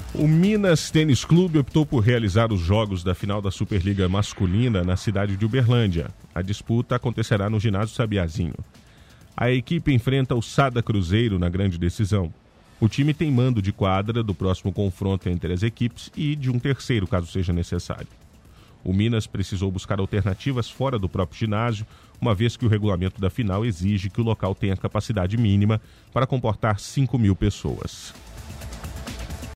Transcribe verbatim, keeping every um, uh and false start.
O Minas Tênis Clube optou por realizar os jogos da final da Superliga Masculina na cidade de Uberlândia. A disputa acontecerá no ginásio Sabiazinho. A equipe enfrenta o Sada Cruzeiro na grande decisão. O time tem mando de quadra do próximo confronto entre as equipes e de um terceiro, caso seja necessário. O Minas precisou buscar alternativas fora do próprio ginásio, uma vez que o regulamento da final exige que o local tenha capacidade mínima para comportar cinco mil pessoas.